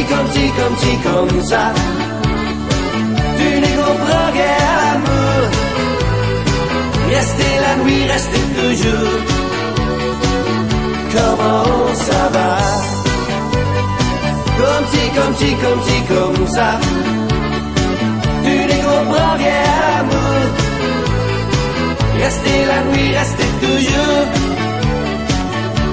comme ça. Tu ne comprends rien à l'amour. Restez la nuit, restez toujours. Comment ça va? Comme ça. Tu ne comprends rien à l'amour. Restez la nuit, restez toujours.